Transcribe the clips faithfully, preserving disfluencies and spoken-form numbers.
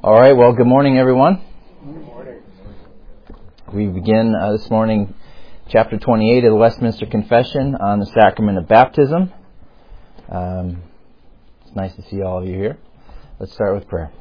All right, well, good morning, everyone. Good morning. We begin uh, this morning chapter twenty-eight of the Westminster Confession on the sacrament of baptism. Um, it's nice to see all of you here. Let's start with prayer.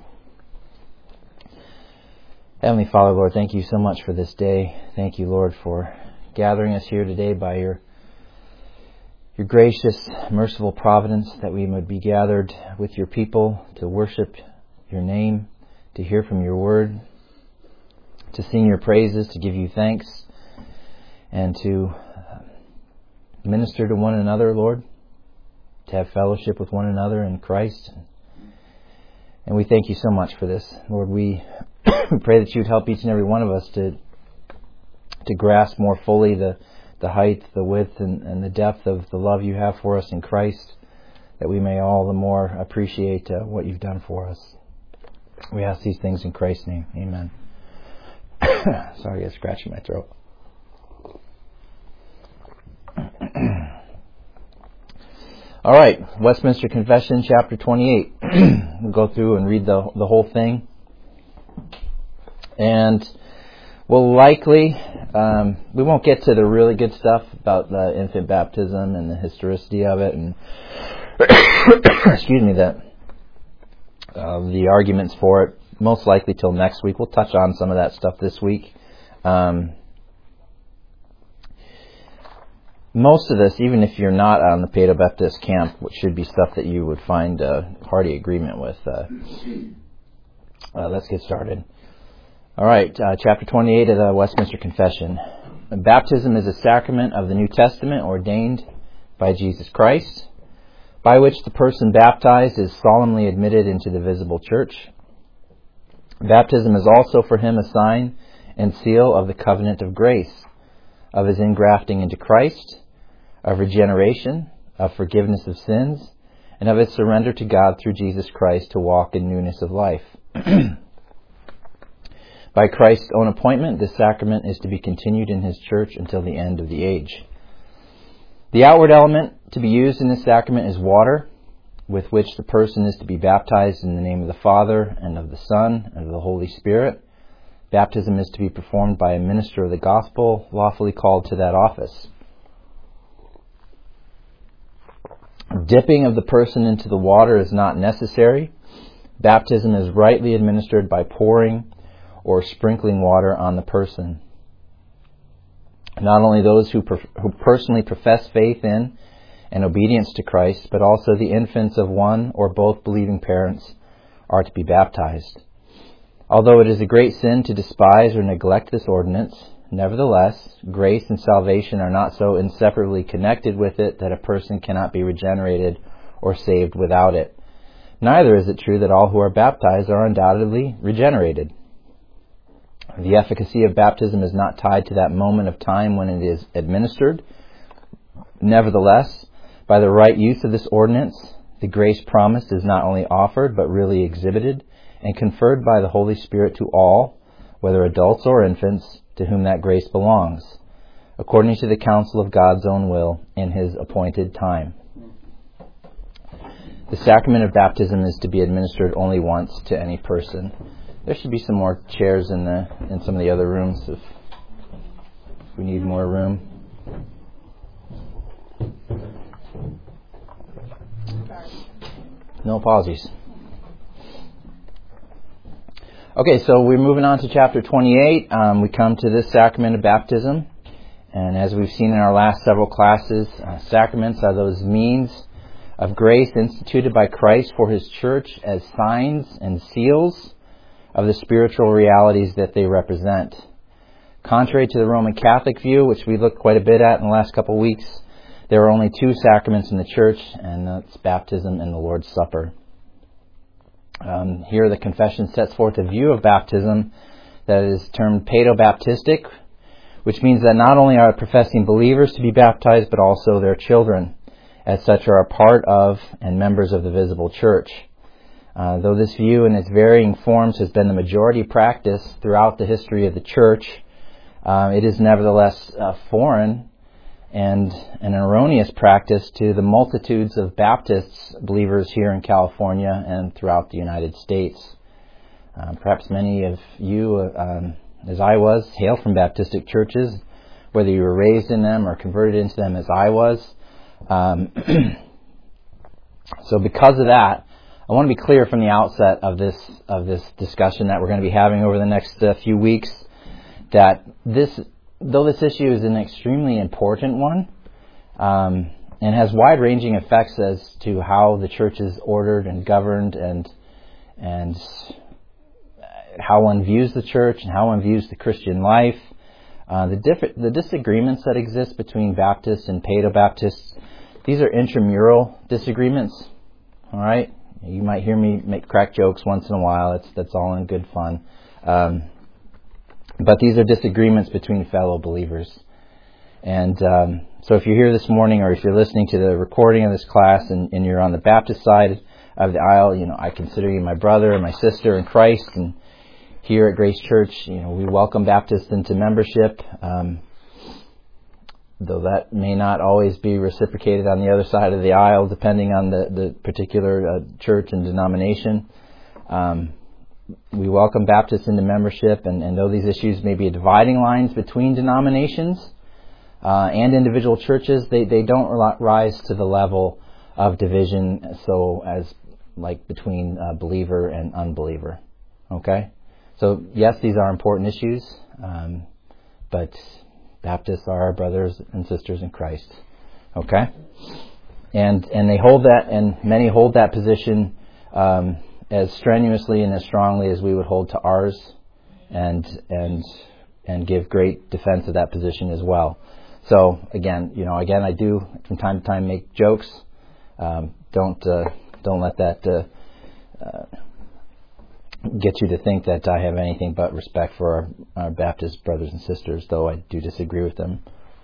Heavenly Father, Lord, thank you so much for this day. Thank you, Lord, for gathering us here today by your your gracious, merciful providence, that we would be gathered with your people to worship your name, to hear from your word, to sing your praises, to give you thanks, and to minister to one another, Lord, to have fellowship with one another in Christ. And we thank you so much for this. Lord, we pray that you'd help each and every one of us to to grasp more fully the, the height, the width, and, and the depth of the love you have for us in Christ, that we may all the more appreciate uh, what you've done for us. We ask these things in Christ's name. Amen. Sorry, I got scratching my throat. All right, Westminster Confession, chapter twenty-eight. We'll go through and read the the whole thing, and we'll likely um, we won't get to the really good stuff about the infant baptism and the historicity of it, and excuse me, that. Uh, the arguments for it, most likely till next week. We'll touch on some of that stuff this week. Um, most of this, even if you're not on the Paedo-Baptist camp, which should be stuff that you would find a hearty agreement with. Uh, uh, let's get started. All right, uh, chapter twenty-eight of the Westminster Confession. Baptism is a sacrament of the New Testament ordained by Jesus Christ, by which the person baptized is solemnly admitted into the visible church. Baptism is also for him a sign and seal of the covenant of grace, of his ingrafting into Christ, of regeneration, of forgiveness of sins, and of his surrender to God through Jesus Christ to walk in newness of life. By Christ's own appointment, this sacrament is to be continued in his church until the end of the age. The outward element to be used in this sacrament is water, with which the person is to be baptized in the name of the Father, and of the Son, and of the Holy Spirit. Baptism is to be performed by a minister of the gospel, lawfully called to that office. Dipping of the person into the water is not necessary. Baptism is rightly administered by pouring or sprinkling water on the person. Not only those who, per- who personally profess faith in and obedience to Christ, but also the infants of one or both believing parents are to be baptized. Although it is a great sin to despise or neglect this ordinance, nevertheless, grace and salvation are not so inseparably connected with it that a person cannot be regenerated or saved without it. Neither is it true that all who are baptized are undoubtedly regenerated. The efficacy of baptism is not tied to that moment of time when it is administered. Nevertheless, by the right use of this ordinance, the grace promised is not only offered, but really exhibited and conferred by the Holy Spirit to all, whether adults or infants, to whom that grace belongs, according to the counsel of God's own will in his appointed time. The sacrament of baptism is to be administered only once to any person. There should be some more chairs in the in some of the other rooms if we need more room. No apologies. Okay, so we're moving on to chapter twenty-eight. Um, we come to this sacrament of baptism. And as we've seen in our last several classes, uh, sacraments are those means of grace instituted by Christ for his church as signs and seals of the spiritual realities that they represent. Contrary to the Roman Catholic view, which we looked quite a bit at in the last couple of weeks, there are only two sacraments in the church, and that's baptism and the Lord's Supper. Um, here the confession sets forth a view of baptism that is termed Paedo-Baptistic, which means that not only are professing believers to be baptized, but also their children, as such are a part of and members of the visible church. Uh, though this view in its varying forms has been the majority practice throughout the history of the church, uh, it is nevertheless uh, foreign and an erroneous practice to the multitudes of Baptists believers here in California and throughout the United States. Um, perhaps many of you, uh, um, as I was, hail from Baptistic churches, whether you were raised in them or converted into them as I was. Um, so because of that, I want to be clear from the outset of this of this discussion that we're going to be having over the next uh, few weeks that this, though this issue is an extremely important one um, and has wide-ranging effects as to how the church is ordered and governed and and how one views the church and how one views the Christian life, uh, the different the disagreements that exist between Baptists and Paedo-Baptists, these are intramural disagreements. All right. You might hear me make crack jokes once in a while. That's that's all in good fun. Um, but these are disagreements between fellow believers. And um, so if you're here this morning or if you're listening to the recording of this class and, and you're on the Baptist side of the aisle, you know, I consider you my brother and my sister in Christ. And here at Grace Church, you know, we welcome Baptists into membership. Um, though that may not always be reciprocated on the other side of the aisle, depending on the, the particular uh, church and denomination. Um, we welcome Baptists into membership, and, and though these issues may be dividing lines between denominations uh, and individual churches, they, they don't rise to the level of division so as like between uh, believer and unbeliever. Okay? So yes, these are important issues, um, but Baptists are our brothers and sisters in Christ. Okay? And and they hold that, and many hold that position um, as strenuously and as strongly as we would hold to ours, and and and give great defense of that position as well. So again, you know, again, I do from time to time make jokes. Um, don't uh, don't let that uh, uh, get you to think that I have anything but respect for our, our Baptist brothers and sisters, though I do disagree with them.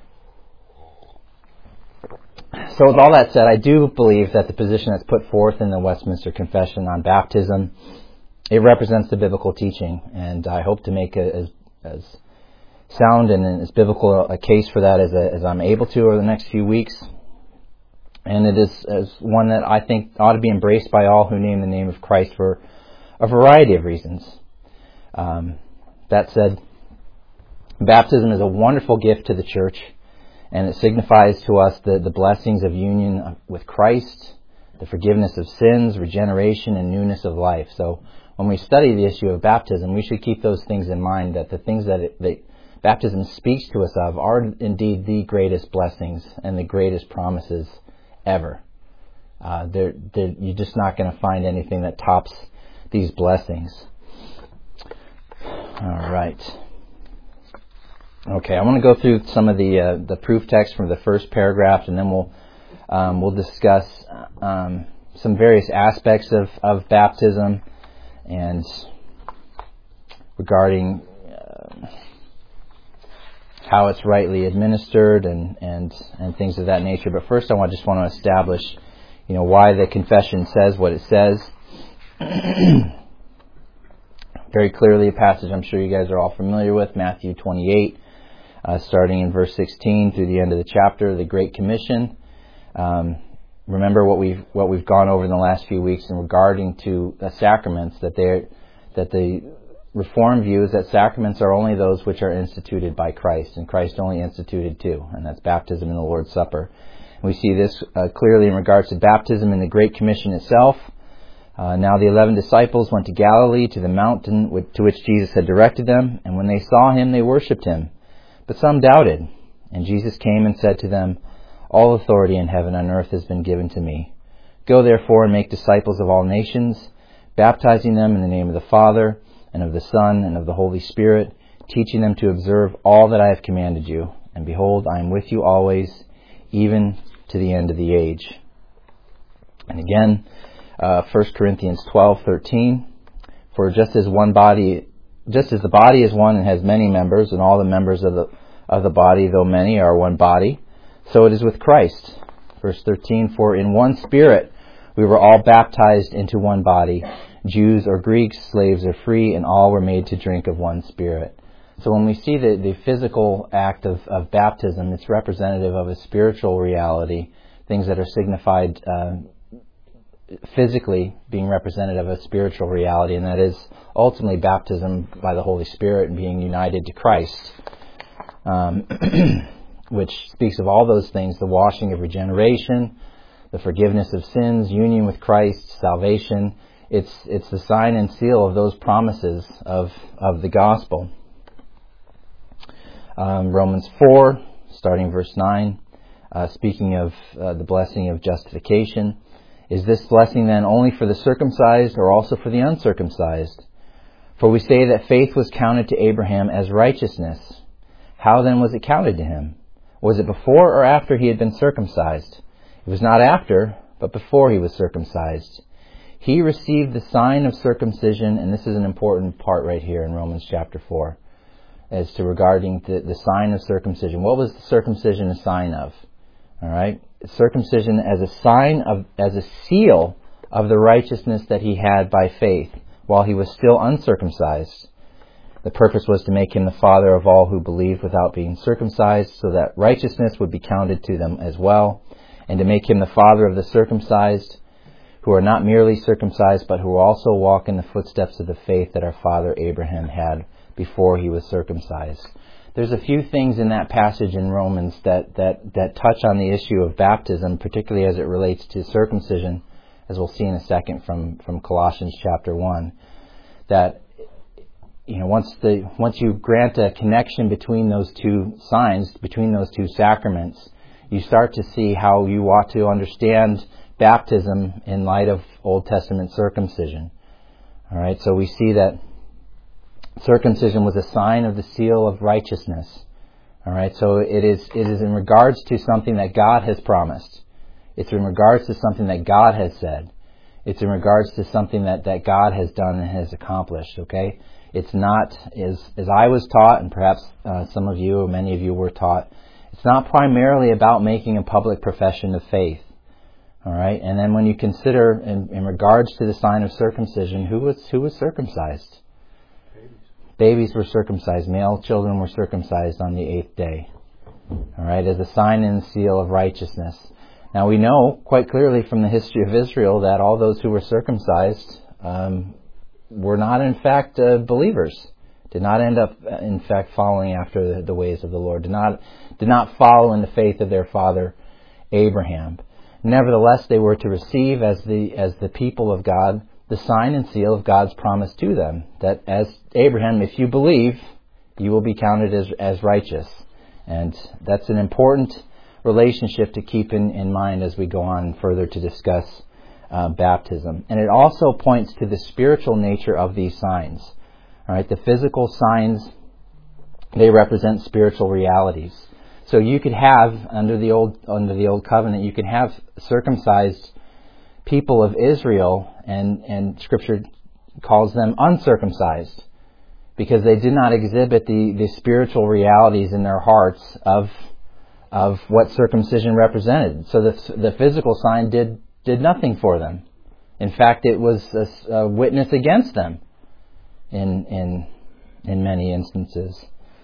So with all that said, I do believe that the position that's put forth in the Westminster Confession on baptism, it represents the biblical teaching, and I hope to make a, as, as sound and as biblical a case for that as, a, as I'm able to over the next few weeks. And it is as one that I think ought to be embraced by all who name the name of Christ for a variety of reasons. Um, that said, baptism is a wonderful gift to the church, and it signifies to us the, the blessings of union with Christ, the forgiveness of sins, regeneration, and newness of life. So when we study the issue of baptism, we should keep those things in mind, that the things that, it, that baptism speaks to us of are indeed the greatest blessings and the greatest promises ever. Uh, they're, they're, you're just not going to find anything that tops these blessings. All right. Okay, I want to go through some of the uh, the proof text from the first paragraph, and then we'll um, we'll discuss um, some various aspects of, of baptism and regarding uh, how it's rightly administered and, and and things of that nature. But first, I want just want to establish, you know, why the confession says what it says. Very clearly, a passage I'm sure you guys are all familiar with, Matthew twenty-eight, uh, starting in verse sixteen through the end of the chapter, the Great Commission. Um, remember what we've what we've gone over in the last few weeks in regarding to uh, sacraments, that they that the Reformed view is that sacraments are only those which are instituted by Christ, and Christ only instituted two, and that's baptism and the Lord's Supper. And we see this uh, clearly in regards to baptism in the Great Commission itself. Uh, now the eleven disciples went to Galilee, to the mountain to which Jesus had directed them, and when they saw him, they worshipped him. But some doubted. And Jesus came and said to them, "All authority in heaven and earth has been given to me. Go therefore and make disciples of all nations, baptizing them in the name of the Father, and of the Son, and of the Holy Spirit, teaching them to observe all that I have commanded you. And behold, I am with you always, even to the end of the age." And again, Uh, First Corinthians twelve thirteen, for just as one body, just as the body is one and has many members, and all the members of the of the body, though many, are one body, so it is with Christ. Verse thirteen, for in one Spirit we were all baptized into one body, Jews or Greeks, slaves or free, and all were made to drink of one Spirit. So when we see the, the physical act of, of baptism, it's representative of a spiritual reality, things that are signified uh, physically being representative of a spiritual reality, and that is ultimately baptism by the Holy Spirit and being united to Christ, um, which speaks of all those things: the washing of regeneration, the forgiveness of sins, union with Christ, salvation. It's it's the sign and seal of those promises of of the gospel. Um, Romans four, starting verse nine, uh, speaking of uh, the blessing of justification. Is this blessing then only for the circumcised or also for the uncircumcised? For we say that faith was counted to Abraham as righteousness. How then was it counted to him? Was it before or after he had been circumcised? It was not after, but before he was circumcised. He received the sign of circumcision, and this is an important part right here in Romans chapter four, as to regarding the, the sign of circumcision. What was the circumcision a sign of? All right, circumcision as a sign of, as a seal of the righteousness that he had by faith while he was still uncircumcised. The purpose was to make him the father of all who believed without being circumcised, so that righteousness would be counted to them as well, and to make him the father of the circumcised, who are not merely circumcised, but who also walk in the footsteps of the faith that our father Abraham had before he was circumcised. There's a few things in that passage in Romans that, that, that touch on the issue of baptism, particularly as it relates to circumcision, as we'll see in a second from, from Colossians chapter one. That, you know, once the once you grant a connection between those two signs, between those two sacraments, you start to see how you ought to understand baptism in light of Old Testament circumcision. All right, so we see that circumcision was a sign of the seal of righteousness. All right, so it is it is in regards to something that God has promised. It's in regards to something that God has said. It's in regards to something that, that God has done and has accomplished. Okay, it's not as as I was taught, and perhaps uh, some of you or many of you were taught. It's not primarily about making a public profession of faith. All right, and then when you consider in, in regards to the sign of circumcision, who was who was circumcised? Babies were circumcised. Male children were circumcised on the eighth day. All right, as a sign and seal of righteousness. Now we know quite clearly from the history of Israel that all those who were circumcised um, were not in fact uh, believers. Did not end up in fact following after the, the ways of the Lord. Did not did not follow in the faith of their father Abraham. Nevertheless, they were to receive as the as the people of God the sign and seal of God's promise to them, that as Abraham, if you believe, you will be counted as, as righteous. And that's an important relationship to keep in, in mind as we go on further to discuss uh, baptism. And it also points to the spiritual nature of these signs. All right, the physical signs, they represent spiritual realities. So you could have, under the old under the old covenant, you could have circumcised people of Israel, and, and Scripture calls them uncircumcised, because they did not exhibit the, the spiritual realities in their hearts of of what circumcision represented. So the the physical sign did did nothing for them. In fact, it was a, a witness against them in in in many instances.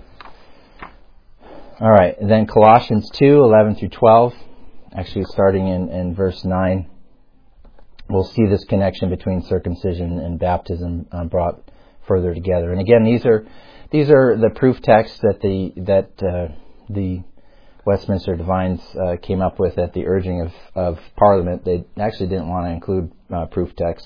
All right, and then Colossians two, eleven through twelve, actually starting in, in verse nine. We'll see this connection between circumcision and baptism uh, brought further together. And again, these are these are the proof texts that the that uh, the Westminster Divines uh, came up with at the urging of, of Parliament. They actually didn't want to include uh, proof texts,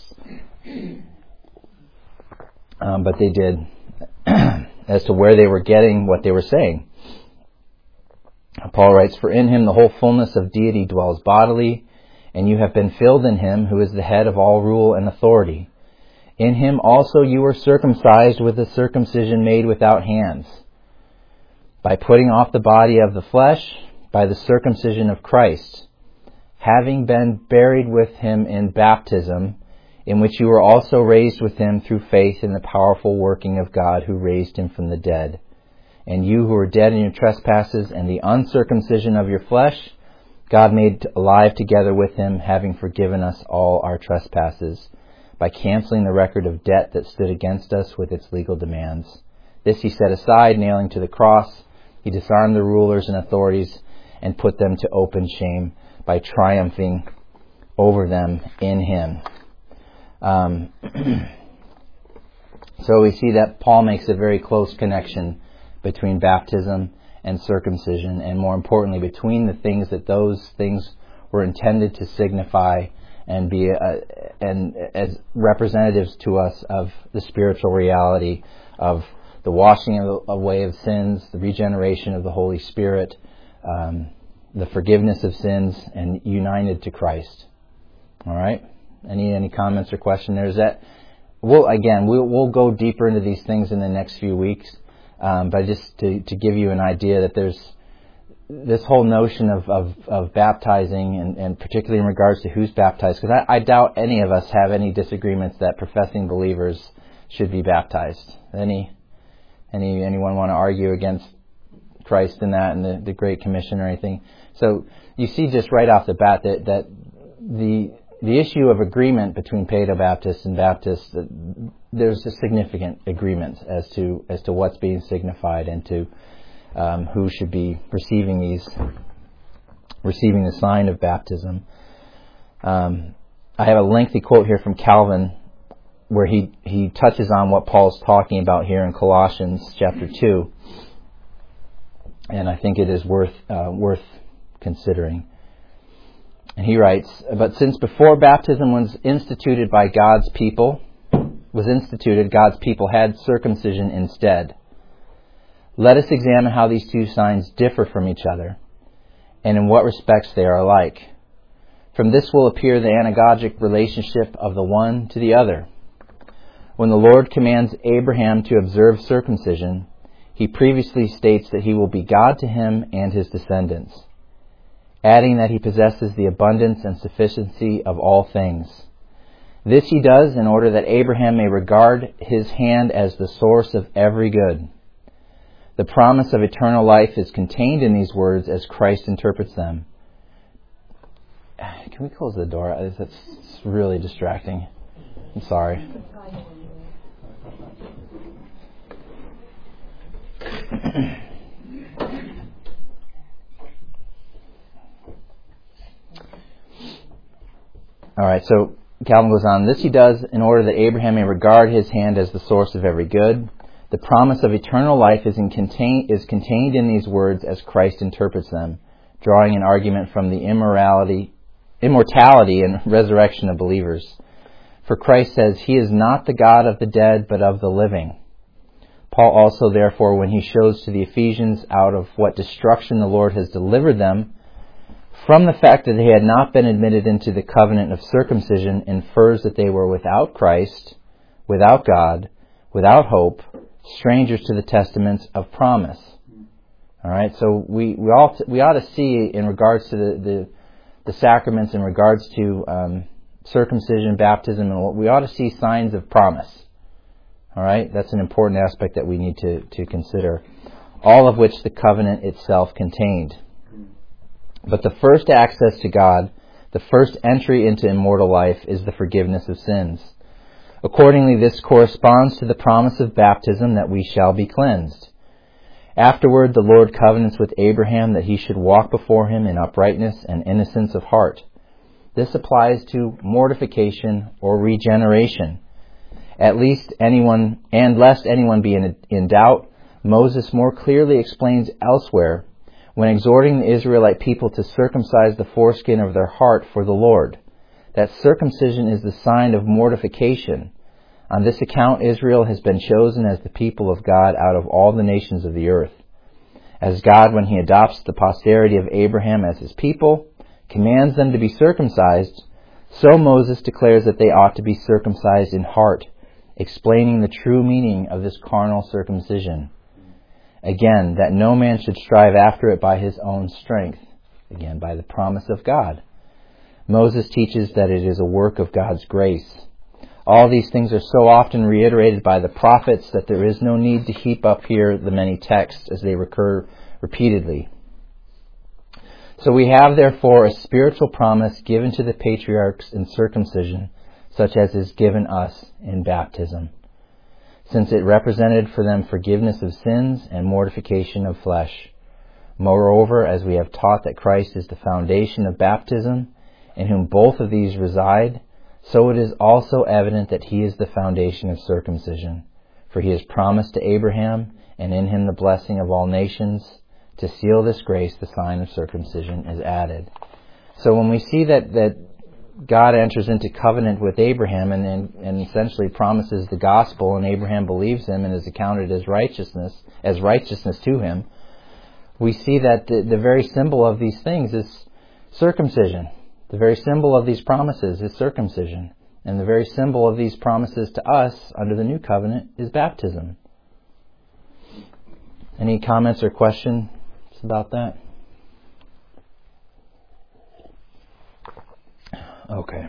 um, but they did as to where they were getting what they were saying. Paul writes, "For in him the whole fullness of deity dwells bodily, and you have been filled in him who is the head of all rule and authority. In him also you were circumcised with a circumcision made without hands, by putting off the body of the flesh by the circumcision of Christ, having been buried with him in baptism, in which you were also raised with him through faith in the powerful working of God who raised him from the dead. And you who were dead in your trespasses and the uncircumcision of your flesh, God made alive together with him, having forgiven us all our trespasses, by canceling the record of debt that stood against us with its legal demands. This he set aside, nailing to the cross. He disarmed the rulers and authorities and put them to open shame by triumphing over them in Him. Um, so we see that Paul makes a very close connection between baptism and circumcision, and more importantly, between the things that those things were intended to signify and be uh, and as representatives to us of the spiritual reality of the washing away of sins, the regeneration of the Holy Spirit, um, the forgiveness of sins, and united to Christ. All right. Any any comments or questions? There's that. We'll again we'll we'll go deeper into these things in the next few weeks, um, but just to to give you an idea that there's this whole notion of of, of baptizing, and, and particularly in regards to who's baptized, because I, I doubt any of us have any disagreements that professing believers should be baptized. Any any anyone want to argue against Christ in that and the, the Great Commission or anything? So you see just right off the bat that that the The issue of agreement between Paedo-Baptists and Baptists, there's a significant agreement as to as to what's being signified and to um, who should be receiving these, receiving the sign of baptism. Um, I have a lengthy quote here from Calvin where he, he touches on what Paul's talking about here in Colossians chapter two, and I think it is worth uh, worth considering. And he writes, "But since before baptism was instituted by God's people, was instituted, God's people had circumcision instead. Let us examine how these two signs differ from each other, and in what respects they are alike. From this will appear the anagogic relationship of the one to the other. When the Lord commands Abraham to observe circumcision, He previously states that he will be God to him and his descendants, adding that he possesses the abundance and sufficiency of all things. This he does in order that Abraham may regard his hand as the source of every good. The promise of eternal life is contained in these words as Christ interprets them." Can we close the door? That's really distracting. I'm sorry. All right, so Calvin goes on, "This he does in order that Abraham may regard his hand as the source of every good. The promise of eternal life is, in contain, is contained in these words as Christ interprets them, drawing an argument from the immorality, immortality and resurrection of believers. For Christ says, 'He is not the God of the dead, but of the living.' Paul also, therefore, when he shows to the Ephesians out of what destruction the Lord has delivered them, from the fact that they had not been admitted into the covenant of circumcision, infers that they were without Christ, without God, without hope, strangers to the testaments of promise." All right, so we we all we ought to see in regards to the the, the sacraments, in regards to um, circumcision, baptism, and what we ought to see signs of promise. All right, that's an important aspect that we need to to consider, all of which the covenant itself contained. But the first access to God, the first entry into immortal life, is the forgiveness of sins. Accordingly, this corresponds to the promise of baptism that we shall be cleansed. Afterward, the Lord covenants with Abraham that he should walk before him in uprightness and innocence of heart. This applies to mortification or regeneration. At least anyone, and lest anyone be in, in doubt, Moses more clearly explains elsewhere, when exhorting the Israelite people to circumcise the foreskin of their heart for the Lord, that circumcision is the sign of mortification. On this account, Israel has been chosen as the people of God out of all the nations of the earth. As God, when he adopts the posterity of Abraham as his people, commands them to be circumcised, so Moses declares that they ought to be circumcised in heart, explaining the true meaning of this carnal circumcision. Again, that no man should strive after it by his own strength. Again, by the promise of God. Moses teaches that it is a work of God's grace. All these things are so often reiterated by the prophets that there is no need to heap up here the many texts as they recur repeatedly. So we have therefore a spiritual promise given to the patriarchs in circumcision, such as is given us in baptism, since it represented for them forgiveness of sins and mortification of flesh. Moreover, as we have taught that Christ is the foundation of baptism, in whom both of these reside, so it is also evident that he is the foundation of circumcision. For he has promised to Abraham, and in him the blessing of all nations. To seal this grace, the sign of circumcision is added. So when we see that, that God enters into covenant with Abraham and, and, and essentially promises the gospel, and Abraham believes him and is accounted as righteousness, as righteousness to him, we see that the, the very symbol of these things is circumcision. The very symbol of these promises is circumcision. And the very symbol of these promises to us under the new covenant is baptism. Any comments or questions about that? Okay.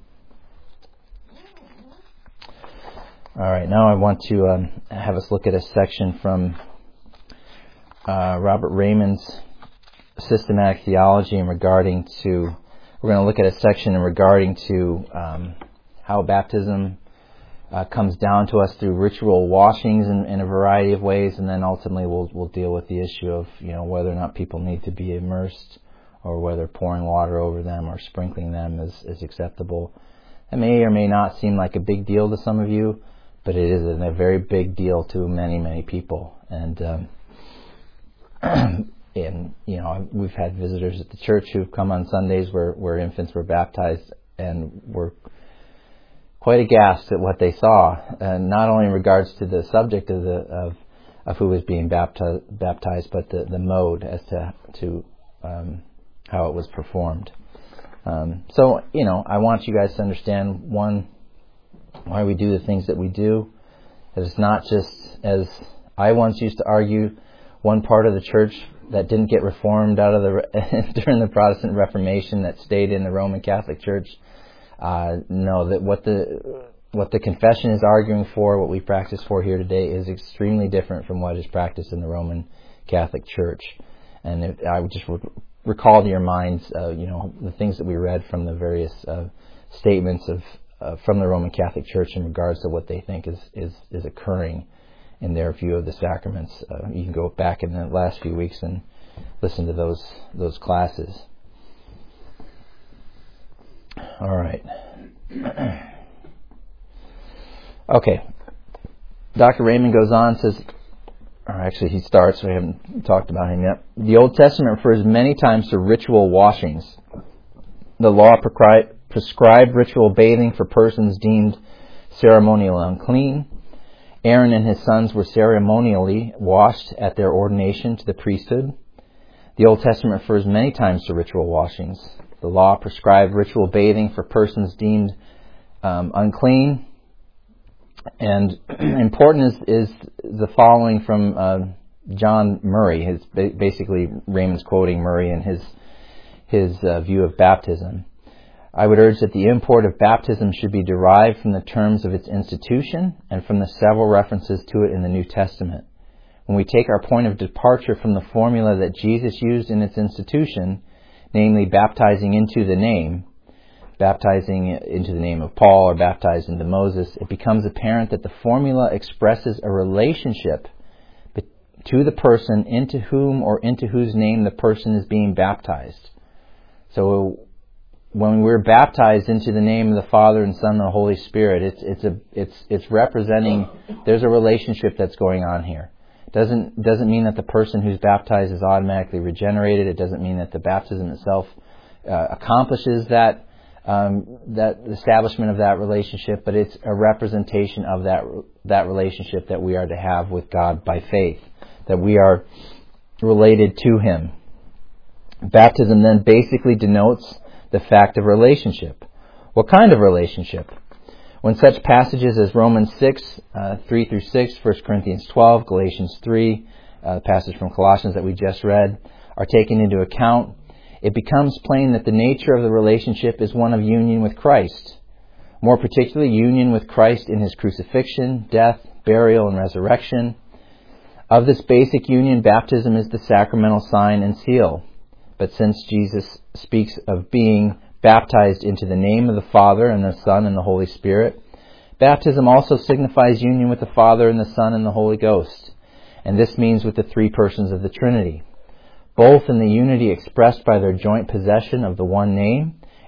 All right, now I want to um, have us look at a section from uh, Robert Raymond's Systematic Theology in regarding to, we're going to look at a section in regarding to um, how baptism uh, comes down to us through ritual washings in, in a variety of ways, and then ultimately we'll we'll deal with the issue of, you know, whether or not people need to be immersed, or whether pouring water over them or sprinkling them is, is acceptable. It may or may not seem like a big deal to some of you, but it is a very big deal to many, many people. And, um, and you know, we've had visitors at the church who've come on Sundays where, where infants were baptized and were quite aghast at what they saw, and not only in regards to the subject of the of, of who was being baptized, baptized, but the, the mode as to to um, how it was performed. Um, so, you know, I want you guys to understand, one, why we do the things that we do. That it's not just, as I once used to argue, one part of the church that didn't get reformed out of the during the Protestant Reformation that stayed in the Roman Catholic Church. Uh, no, that what the what the confession is arguing for, what we practice for here today, is extremely different from what is practiced in the Roman Catholic Church. And if, I would just would recall to your minds, uh, you know, the things that we read from the various uh, statements of uh, from the Roman Catholic Church in regards to what they think is is, is occurring in their view of the sacraments. Uh, you can go back in the last few weeks and listen to those those classes. All right. Okay. Doctor Raymond goes on, says, or actually he starts, we haven't talked about him yet. The Old Testament refers many times to ritual washings. The law prescri- prescribed ritual bathing for persons deemed ceremonially unclean. Aaron and his sons were ceremonially washed at their ordination to the priesthood. The Old Testament refers many times to ritual washings. The law prescribed ritual bathing for persons deemed um, unclean. And important is, is the following from uh, John Murray. His basically Raymond's quoting Murray in his his uh, view of baptism. I would urge that the import of baptism should be derived from the terms of its institution and from the several references to it in the New Testament. When we take our point of departure from the formula that Jesus used in its institution, namely baptizing into the name, baptizing into the name of Paul or baptized into Moses, it becomes apparent that the formula expresses a relationship to the person into whom or into whose name the person is being baptized. So when we're baptized into the name of the Father and Son and the Holy Spirit, it's it's a it's it's representing there's a relationship that's going on here. Doesn't doesn't mean that the person who's baptized is automatically regenerated. It doesn't mean that the baptism itself uh, accomplishes that um, that establishment of that relationship, but it's a representation of that that relationship that we are to have with God by faith, that we are related to Him. Baptism then basically denotes the fact of relationship. What kind of relationship? When such passages as Romans six, uh, three through six, First Corinthians twelve, Galatians three, uh, the passage from Colossians that we just read, are taken into account, it becomes plain that the nature of the relationship is one of union with Christ. More particularly, union with Christ in His crucifixion, death, burial, and resurrection. Of this basic union, baptism is the sacramental sign and seal. But since Jesus speaks of being baptized into the name of the Father and the Son and the Holy Spirit, baptism also signifies union with the Father and the Son and the Holy Ghost. And this means with the three persons of the Trinity, both in the unity expressed by their joint possession of the one name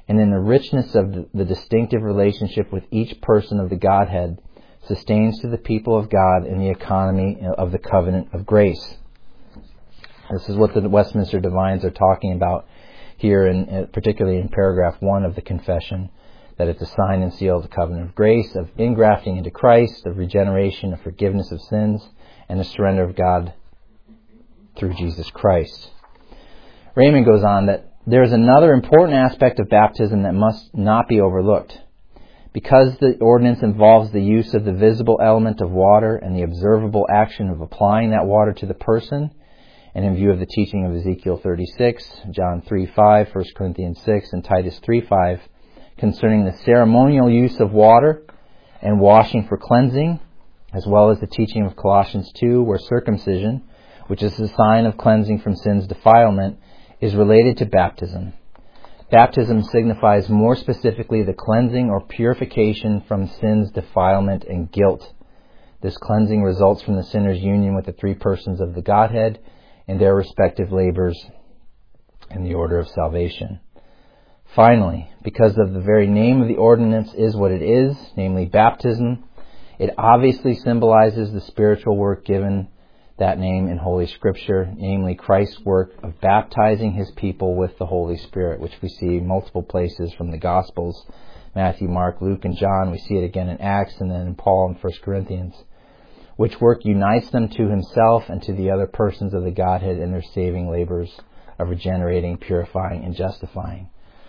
and in the richness of the, the distinctive relationship with each person of the Godhead, sustains to the people of God in the economy of the covenant of grace. This is what the Westminster Divines are talking about here, in, particularly in paragraph one of the Confession, that it's a sign and seal of the covenant of grace, of ingrafting into Christ, of regeneration, of forgiveness of sins, and the surrender of God through Jesus Christ. Raymond goes on that there is another important aspect of baptism that must not be overlooked. Because the ordinance involves the use of the visible element of water and the observable action of applying that water to the person, and in view of the teaching of Ezekiel thirty-six, John three five, First Corinthians six, and Titus three five, concerning the ceremonial use of water and washing for cleansing, as well as the teaching of Colossians two, where circumcision, which is the sign of cleansing from sin's defilement, is related to baptism. Baptism signifies more specifically the cleansing or purification from sin's defilement and guilt. This cleansing results from the sinner's union with the three persons of the Godhead and their respective labors in the order of salvation. Finally, because of the very name of the ordinance is what it is, namely baptism, it obviously symbolizes the spiritual work given that name in Holy Scripture, namely Christ's work of baptizing His people with the Holy Spirit, which we see multiple places from the Gospels, Matthew, Mark, Luke, and John. We see it again in Acts and then in Paul and First Corinthians, which work unites them to Himself and to the other persons of the Godhead in their saving labors of regenerating, purifying, and justifying.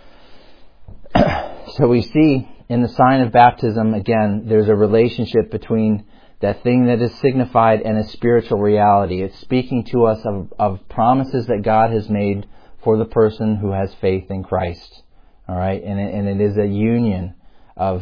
So we see in the sign of baptism, again, there's a relationship between that thing that is signified and a spiritual reality. It's speaking to us of, of promises that God has made for the person who has faith in Christ. All right, and it, and it is a union of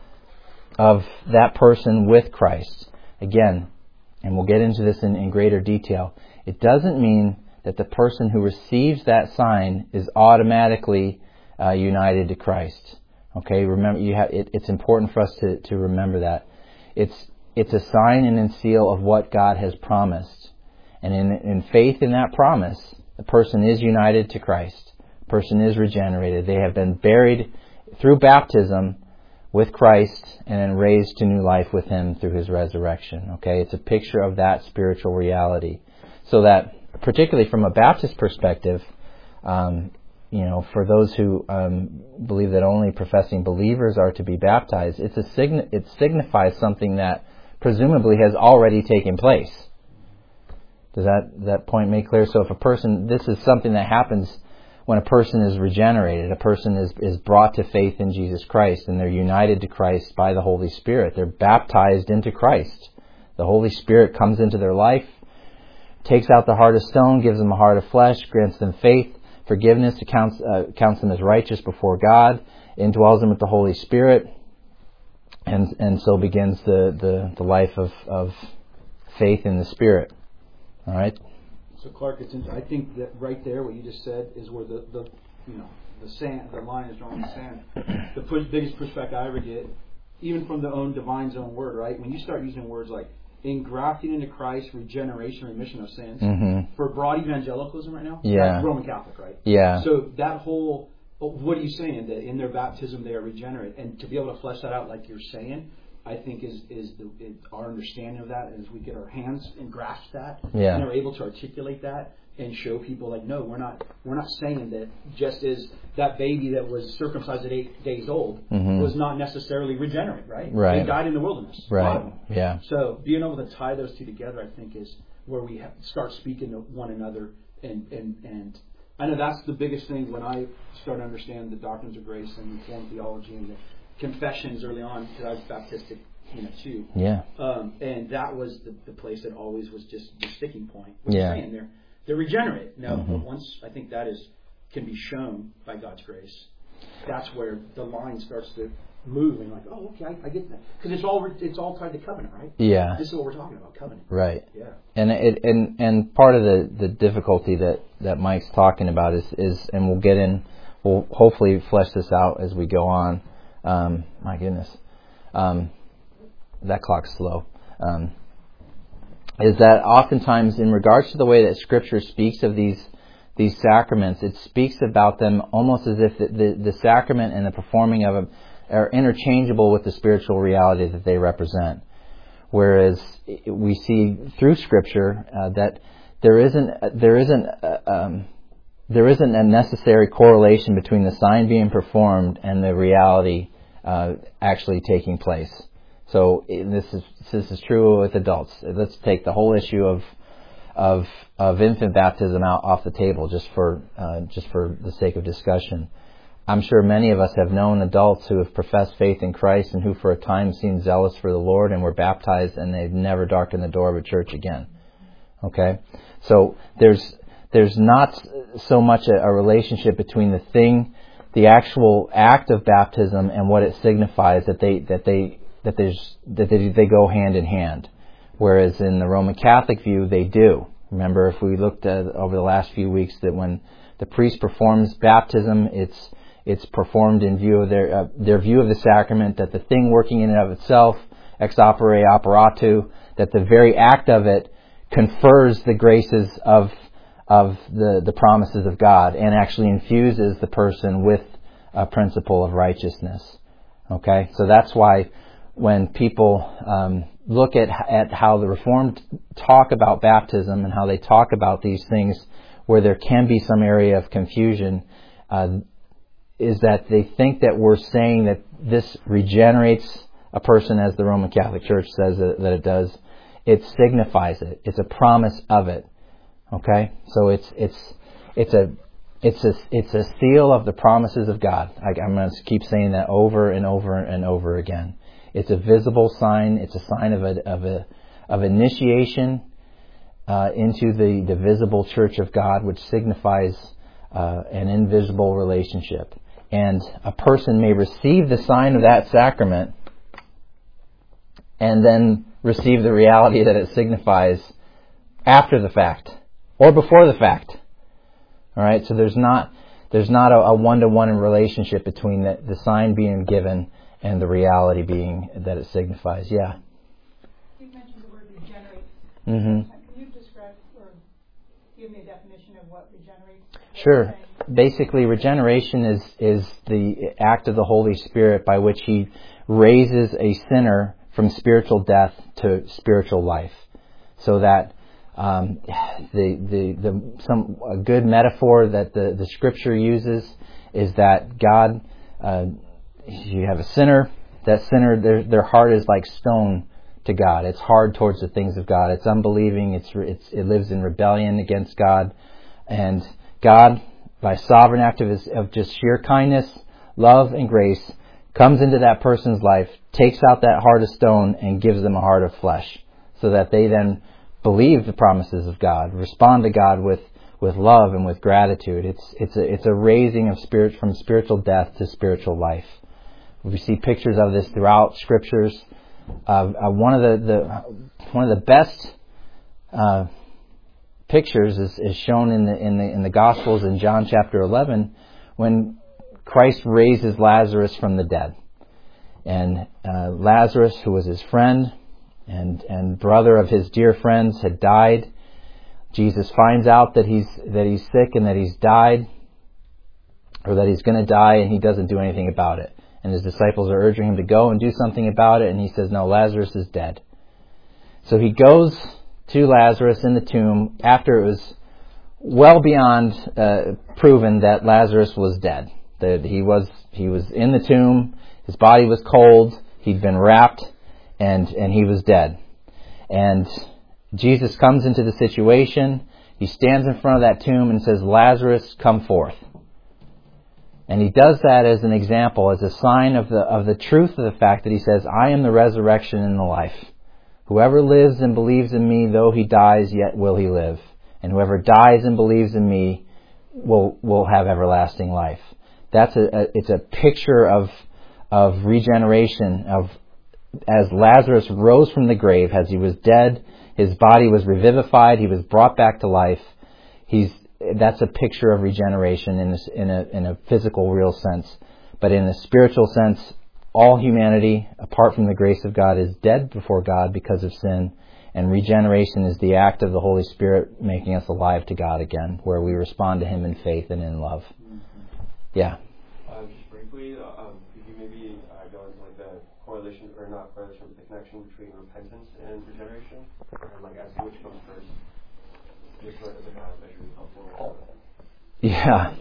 of that person with Christ. Again, and we'll get into this in, in greater detail. It doesn't mean that the person who receives that sign is automatically uh, united to Christ. Okay, remember, you have. It, it's important for us to, to remember that it's. It's a sign and a seal of what God has promised. And in, in faith in that promise, the person is united to Christ. The person is regenerated. They have been buried through baptism with Christ and then raised to new life with Him through His resurrection. Okay, it's a picture of that spiritual reality. So that, particularly from a Baptist perspective, um, you know, for those who um, believe that only professing believers are to be baptized, it's a sign- it signifies something that presumably has already taken place. Does that, that point make clear? So if a person, this is something that happens when a person is regenerated, a person is, is brought to faith in Jesus Christ and they're united to Christ by the Holy Spirit. They're baptized into Christ. The Holy Spirit comes into their life, takes out the heart of stone, gives them a heart of flesh, grants them faith, forgiveness, counts, uh, counts them as righteous before God, indwells them with the Holy Spirit, and and so begins the, the, the life of, of faith in the Spirit. All right? So Clark, it's in, I think that right there, what you just said, is where the, the you know the sand, the line is drawn in the sand. The push, biggest pushback I ever get, even from the own Divine's own word, right? When you start using words like engrafting into Christ, regeneration, remission of sins, Mm-hmm. for broad evangelicalism right now, Yeah. that's Roman Catholic, right? Yeah. So that whole, what are you saying? That in their baptism they are regenerate, and to be able to flesh that out like you're saying, I think is is the, is our understanding of that as we get our hands and grasp that, Yeah. and are able to articulate that and show people like, no, we're not we're not saying that just as that baby that was circumcised at eight days old Mm-hmm. was not necessarily regenerate, right? Right. They died in the wilderness. A lot Right. of them. Yeah. So being able to tie those two together, I think, is where we have start speaking to one another, and and and I know that's the biggest thing when I started to understand the doctrines of grace and Reformed theology and the confessions early on, because I was Baptistic, you know, too. Yeah. Um, and that was the, the place that always was just the sticking point. What Yeah. you're saying, they're they're regenerate. No, Mm-hmm. but once I think that is can be shown by God's grace, that's where the line starts to move, and like, oh, okay, I, I get that, because it's all it's all tied to covenant, right? Yeah. This is what we're talking about, covenant. Right. Yeah. And it and and part of the, the difficulty that, that Mike's talking about is, is and we'll get in, we'll hopefully flesh this out as we go on. Um, my goodness, um, that clock's slow. Um, is that oftentimes in regards to the way that Scripture speaks of these these sacraments, it speaks about them almost as if the, the, the sacrament and the performing of them are interchangeable with the spiritual reality that they represent. Whereas we see through Scripture uh, that there isn't there isn't uh, um, there isn't a necessary correlation between the sign being performed and the reality uh, actually taking place. So this is this is true with adults. Let's take the whole issue of of of infant baptism out off the table, just for uh, just for the sake of discussion. I'm sure many of us have known adults who have professed faith in Christ and who for a time seemed zealous for the Lord and were baptized, and they've never darkened the door of a church again. Okay? So there's there's not so much a, a relationship between the thing, the actual act of baptism, and what it signifies, that they that they that there's that they, they go hand in hand. Whereas in the Roman Catholic view, they do. Remember, if we looked at over the last few weeks, that when the priest performs baptism, it's It's performed in view of their uh, their view of the sacrament, that the thing working in and of itself, ex opere operato, that the very act of it confers the graces of of the, the promises of God and actually infuses the person with a principle of righteousness. Okay, so that's why when people um, look at at how the Reformed talk about baptism and how they talk about these things, where there can be some area of confusion, uh, is that they think that we're saying that this regenerates a person, as the Roman Catholic Church says that it does. It signifies it. It's a promise of it. Okay, so it's it's it's a it's a it's a seal of the promises of God. I, I'm going to keep saying that over and over and over again. It's a visible sign. It's a sign of a of a of initiation uh, into the the visible Church of God, which signifies uh, an invisible relationship. And a person may receive the sign of that sacrament and then receive the reality that it signifies after the fact or before the fact. All right, so there's not there's not a, a one-to-one relationship between the, the sign being given and the reality being that it signifies. Yeah. You mentioned the word regenerate. Mm-hmm. Can you describe or give me a definition of what regenerates? Sure. Basically, regeneration is, is the act of the Holy Spirit by which He raises a sinner from spiritual death to spiritual life. So that um, the the the some a good metaphor that the, the Scripture uses is that God, uh, you have a sinner. That sinner, their their heart is like stone to God. It's hard towards the things of God. It's unbelieving. It's it's it lives in rebellion against God, and God, by sovereign act of, his, of just sheer kindness, love, and grace, comes into that person's life, takes out that heart of stone, and gives them a heart of flesh, so that they then believe the promises of God, respond to God with, with love and with gratitude. It's it's a it's a raising of spirit from spiritual death to spiritual life. We see pictures of this throughout Scriptures. Uh, uh, one of the, the one of the best uh, pictures is, is shown in the in the in the Gospels in John chapter eleven, when Christ raises Lazarus from the dead, and uh, Lazarus, who was his friend and and brother of his dear friends, had died. Jesus finds out that he's that he's sick and that he's died, or that he's going to die, and he doesn't do anything about it. And his disciples are urging him to go and do something about it, and he says, "No, Lazarus is dead." So he goes to Lazarus in the tomb after it was well beyond uh, proven that Lazarus was dead. That he was he was in the tomb, his body was cold, he'd been wrapped, and and he was dead. And Jesus comes into the situation. He stands in front of that tomb and says, "Lazarus, come forth." And he does that as an example, as a sign of the of the truth of the fact that he says, "I am the resurrection and the life. Whoever lives and believes in me, though he dies, yet will he live. And whoever dies and believes in me will will have everlasting life." That's a, a it's a picture of of regeneration, of as Lazarus rose from the grave, as he was dead, his body was revivified, he was brought back to life. He's that's a picture of regeneration in a, in a in a physical, real sense. But in a spiritual sense, all humanity, apart from the grace of God, is dead before God because of sin, and regeneration is the act of the Holy Spirit making us alive to God again, where we respond to Him in faith and in love. Mm-hmm. Yeah. Uh, just briefly, uh, um, could you maybe uh, go into like the correlation, or not correlation, but the connection between repentance and regeneration, and like as to which comes first? Just so as a kind of measure helpful. Yeah.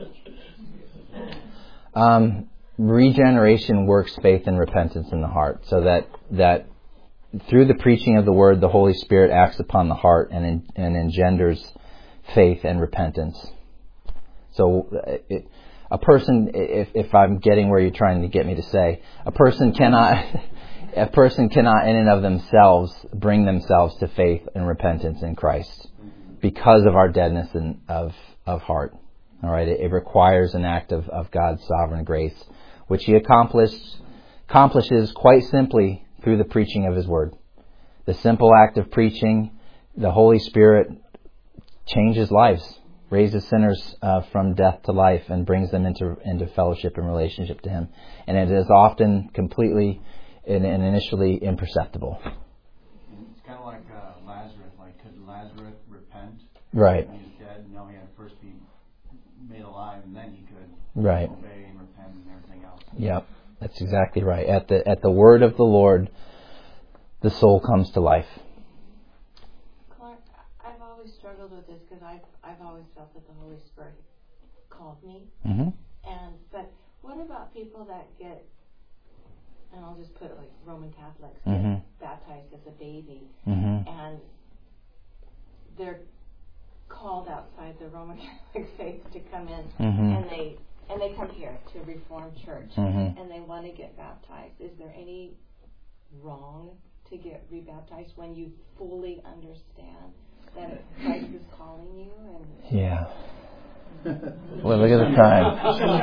Um, regeneration works faith and repentance in the heart, so that that through the preaching of the word, the Holy Spirit acts upon the heart and en- and engenders faith and repentance. So, it, a person, if if I'm getting where you're trying to get me to say, a person cannot, a person cannot in and of themselves bring themselves to faith and repentance in Christ because of our deadness in, of of heart. All right, it, it requires an act of, of God's sovereign grace, which He accomplished, accomplishes quite simply through the preaching of His Word. The simple act of preaching, the Holy Spirit changes lives, raises sinners uh, from death to life, and brings them into into fellowship and relationship to Him. And it is often completely and, and initially imperceptible. It's kind of like uh, Lazarus. Like, could Lazarus repent? Right. When he's dead, no, he had to first be made alive, and then he could right. obey and repent and everything else. Yep, that's exactly right. At the at the word of the Lord, the soul comes to life. Clark, I've always struggled with this because I've I've always felt that the Holy Spirit called me. Mm-hmm. And but what about people that get, and I'll just put it like Roman Catholics, get Mm-hmm. baptized as a baby, Mm-hmm. and they're called outside the Roman Catholic faith to come in, Mm-hmm. and they and they come here to Reformed Church, Mm-hmm. and they want to get baptized. Is there any wrong to get rebaptized when you fully understand that Christ is calling you? And Yeah. Well, look at the time.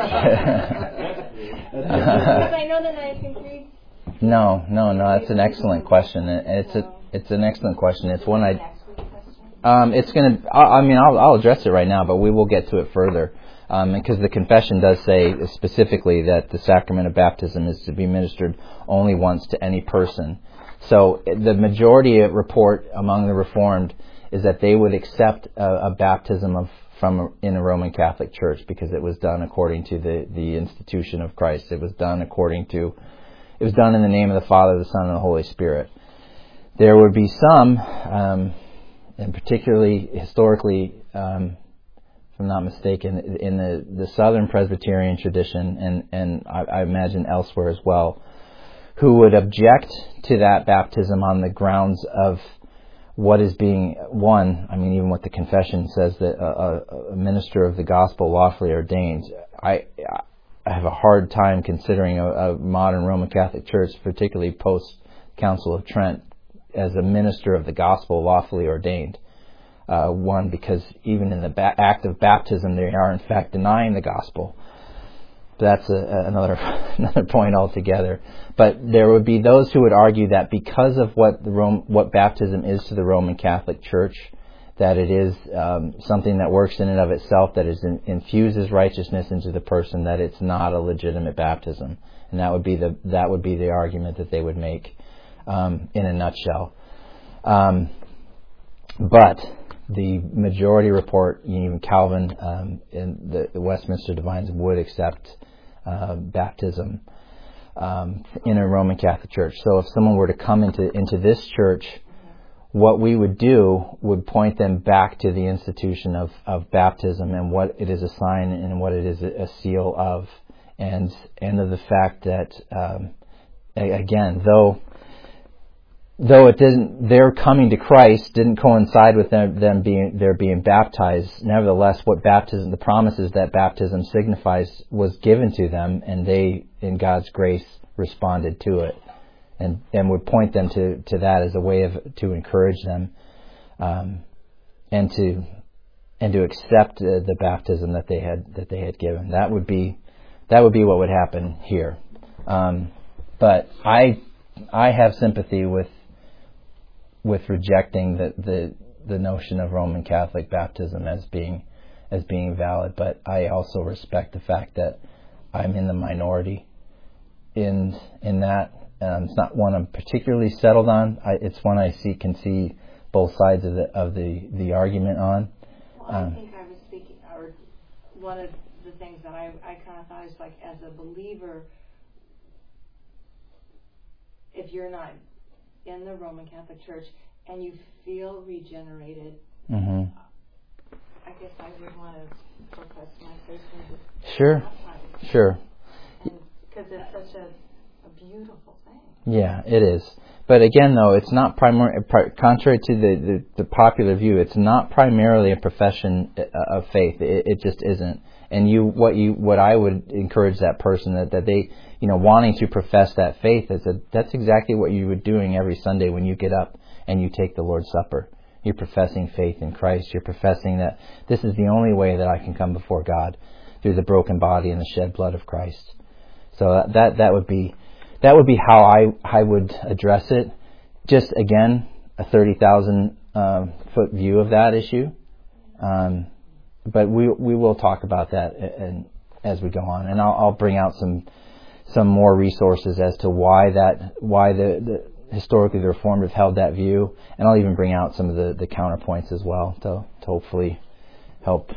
because I know the Nicene Creed. no, no, no. That's an excellent question. It- It's a it's an excellent question. It's one I. Next week's question. Um, it's gonna. I, I mean, I'll, I'll address it right now, but we will get to it further, um, because the confession does say specifically that the sacrament of baptism is to be ministered only once to any person. So the majority report among the Reformed is that they would accept a, a baptism of from a, in a Roman Catholic Church because it was done according to the, the institution of Christ. It was done according to. It was done in the name of the Father, the Son, and the Holy Spirit. There would be some. Um, And particularly historically, um, if I'm not mistaken, in the, the Southern Presbyterian tradition, and, and I, I imagine elsewhere as well, who would object to that baptism on the grounds of what is being, one, I mean, even what the confession says, that a, a minister of the gospel lawfully ordained. I, I have a hard time considering a, a modern Roman Catholic Church, particularly post-Council of Trent, as a minister of the gospel lawfully ordained. Uh, one, because even in the ba- act of baptism, they are in fact denying the gospel. That's a, a, another another point altogether. But there would be those who would argue that because of what the Rome, what baptism is to the Roman Catholic Church, that it is um, something that works in and of itself, that is in, infuses righteousness into the person, that it's not a legitimate baptism, and that would be the that would be the argument that they would make. Um, in a nutshell. Um, but the majority report, even Calvin um, in the, the Westminster Divines would accept uh, baptism um, in a Roman Catholic Church. So if someone were to come into, into this church, what we would do would point them back to the institution of, of baptism and what it is a sign and what it is a, a seal of, and, and of the fact that, um, again, though Though it didn't, their coming to Christ didn't coincide with them, them being their being baptized. Nevertheless, what baptism, the promises that baptism signifies, was given to them, and they, in God's grace, responded to it, and and would point them to, to that as a way of to encourage them, um, and to and to accept uh, the baptism that they had that they had given. That would be that would be what would happen here. Um, but I I have sympathy with. with rejecting the, the the notion of Roman Catholic baptism as being as being valid, but I also respect the fact that I'm in the minority in in that. Um, it's not one I'm particularly settled on. I, it's one I see can see both sides of the of the, the argument on. Well, Um, I think I was speaking, or one of the things that I, I kind of thought is like, as a believer, if you're not in the Roman Catholic Church and you feel regenerated, mm-hmm. I guess I would want to profess my faith in Sure, baptized. sure. Because it's such a, a beautiful thing. Yeah, it is. But again, though, it's not primary. Contrary to the, the, the popular view, it's not primarily a profession of faith. It, it just isn't. And you, what you, what I would encourage that person that, that they, you know, wanting to profess that faith is that that's exactly what you were doing every Sunday when you get up and you take the Lord's Supper. You're professing faith in Christ. You're professing that this is the only way that I can come before God, through the broken body and the shed blood of Christ. So that that would be that would be how I I would address it. Just again, a thirty thousand um, foot view of that issue. Um, but we we will talk about that and as we go on, and I'll, I'll bring out some some more resources as to why that why the, the historically the Reformed have held that view, and I'll even bring out some of the, the counterpoints as well to, to hopefully help.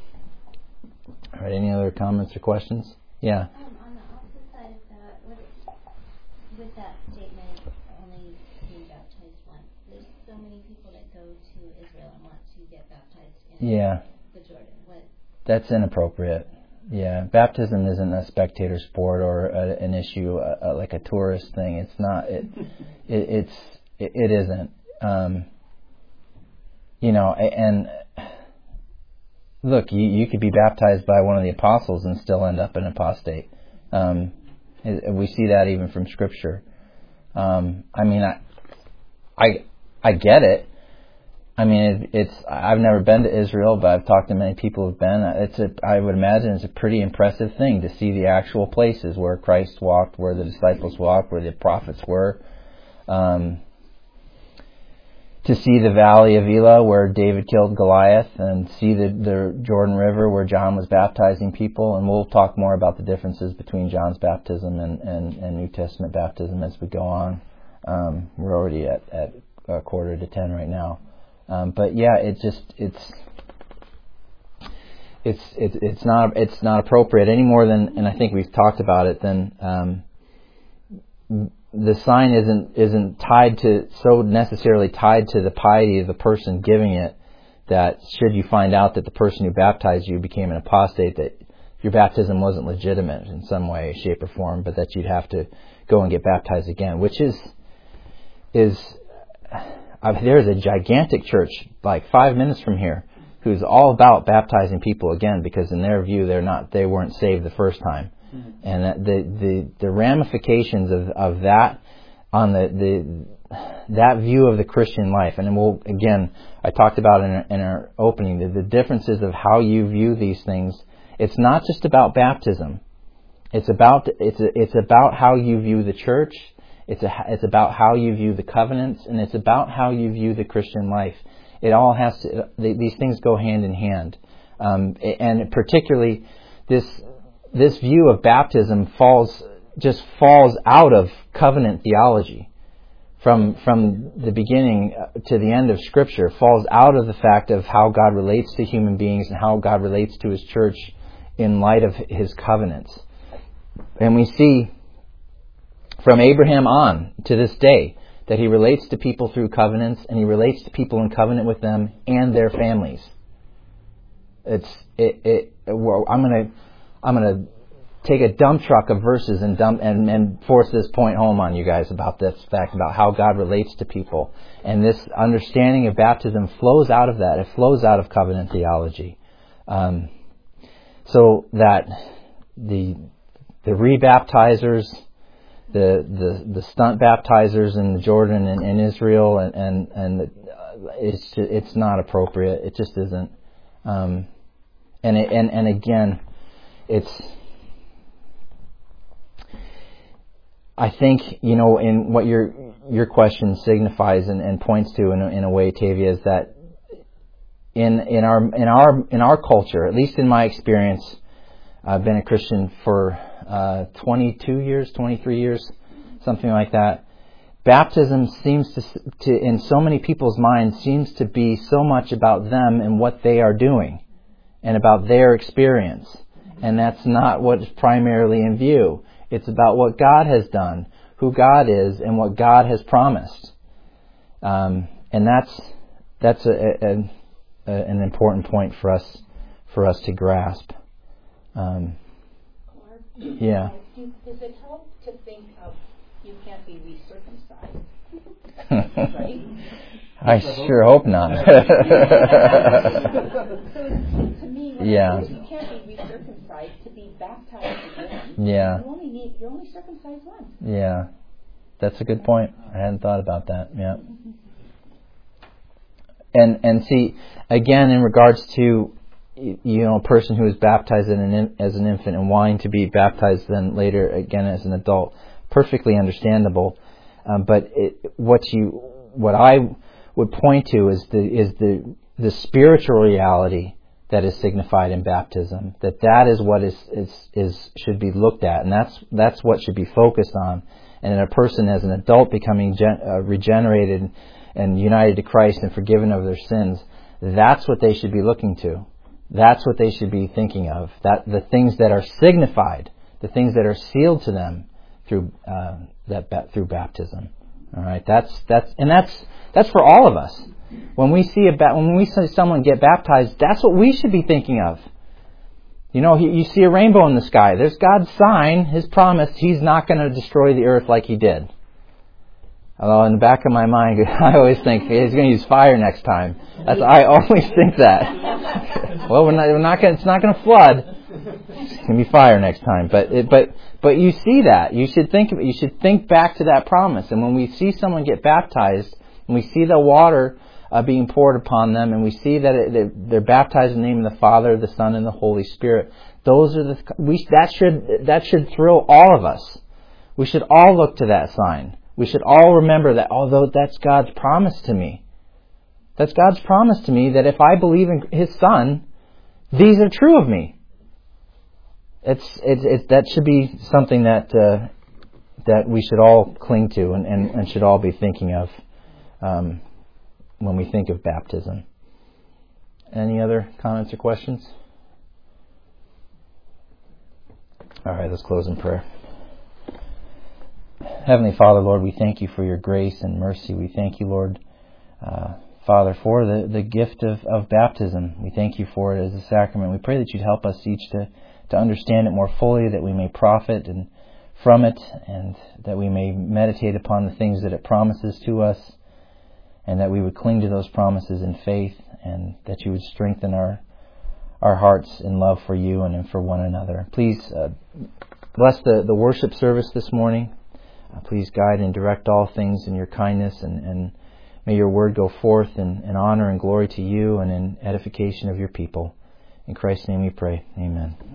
All right, any other comments or questions? Yeah. Um, on the opposite side of that, with, with that statement, only being baptized once, there's so many people that go to Israel and want to get baptized in Yeah. the Jordan. What? That's inappropriate. Yeah, baptism isn't a spectator sport or a, an issue uh, like a tourist thing. It's not. It, it it's it, it isn't. Um, you know, and look, you, you could be baptized by one of the apostles and still end up an apostate. Um, we see that even from Scripture. Um, I mean, I, I I get it. I mean, it, it's. I've never been to Israel, but I've talked to many people who've been. It's a. I would imagine it's a pretty impressive thing to see the actual places where Christ walked, where the disciples walked, where the prophets were. Um, to see the valley of Elah, where David killed Goliath, and see the, the Jordan River, where John was baptizing people. And we'll talk more about the differences between John's baptism and, and, and New Testament baptism as we go on. Um, we're already at, at a quarter to ten right now. Um, but yeah, it just it's it's it's it's not it's not appropriate any more than, and I think we've talked about it. Then um, the sign isn't isn't tied to so necessarily tied to the piety of the person giving it. That should you find out that the person who baptized you became an apostate, that your baptism wasn't legitimate in some way, shape, or form, but that you'd have to go and get baptized again, which is is. Uh, there's a gigantic church like five minutes from here who's all about baptizing people again, because in their view they're not they weren't saved the first time. Mm-hmm. And that the, the the ramifications of, of that on the, the that view of the Christian life, and then we'll again I talked about in our, in our opening the, the differences of how you view these things. It's not just about baptism. It's about it's a, it's about how you view the church. It's a, it's about how you view the covenants, and it's about how you view the Christian life. It all has to; they, these things go hand in hand, um, and particularly this this view of baptism falls just falls out of covenant theology from from the beginning to the end of Scripture. Falls out of the fact of how God relates to human beings and how God relates to His church in light of His covenants, and we see from Abraham on to this day that He relates to people through covenants, and He relates to people in covenant with them and their families. It's it. it well, I'm gonna I'm gonna take a dump truck of verses and dump and, and force this point home on you guys about this fact about how God relates to people, and this understanding of baptism flows out of that. It flows out of covenant theology, um, so that the the rebaptizers. The, the the stunt baptizers in the Jordan and in Israel and and, and the, uh, it's just, it's not appropriate. It just isn't. Um, and it, and and again, it's. I think you know in what your your question signifies and, and points to in a, in a way, Tavia, is that in in our in our in our culture, at least in my experience, I've been a Christian for uh, twenty-two years, twenty-three years, something like that. Baptism seems to, to, in so many people's minds, seems to be so much about them and what they are doing and about their experience. And that's not what's primarily in view. It's about what God has done, who God is, and what God has promised. Um, and that's that's a, a, a, an important point for us for us to grasp. Um, yeah. Does it help to think of you can't be recircumcised? Right? I sure hope not. So to me, when yeah. I you can't be recircumcised to be baptized again. Yeah. You only need you're only circumcised once. Yeah. That's a good point. I hadn't thought about that. Yeah. And and see, again, in regards to, you know, a person who is baptized in an, as an infant and wanting to be baptized then later again as an adult, perfectly understandable. Um, but it, what you, what I would point to is the is the the spiritual reality that is signified in baptism. That that is what is is, is should be looked at, and that's that's what should be focused on. And in a person as an adult becoming gen, uh, regenerated and united to Christ and forgiven of their sins, that's what they should be looking to. That's what they should be thinking of. That the things that are signified, the things that are sealed to them through uh, that through baptism. All right, that's that's and that's that's for all of us. When we see a ba- when we see someone get baptized, that's what we should be thinking of. You know, you see a rainbow in the sky. There's God's sign, His promise. He's not going to destroy the earth like He did. Although in the back of my mind, I always think He's going to use fire next time. That's I always think that. Well, we're not, we're not going. It's not going to flood. It's going to be fire next time. But it, but but you see that. You should think of it. You should think back to that promise. And when we see someone get baptized, and we see the water Uh, being poured upon them, and we see that it, they're baptized in the name of the Father, the Son, and the Holy Spirit. Those are the we that should that should thrill all of us. We should all look to that sign. We should all remember that although that's God's promise to me, that's God's promise to me that if I believe in His Son, these are true of me. It's it's, it's that should be something that uh, that we should all cling to and, and, and should all be thinking of. Um, when we think of baptism. Any other comments or questions? All right, let's close in prayer. Heavenly Father, Lord, we thank You for Your grace and mercy. We thank You, Lord, uh, Father, for the, the gift of, of baptism. We thank You for it as a sacrament. We pray that You'd help us each to, to understand it more fully, that we may profit and from it, and that we may meditate upon the things that it promises to us, and that we would cling to those promises in faith, and that You would strengthen our our hearts in love for You and for one another. Please uh, bless the, the worship service this morning. Uh, please guide and direct all things in Your kindness, and, and may Your word go forth in, in honor and glory to You and in edification of Your people. In Christ's name we pray. Amen.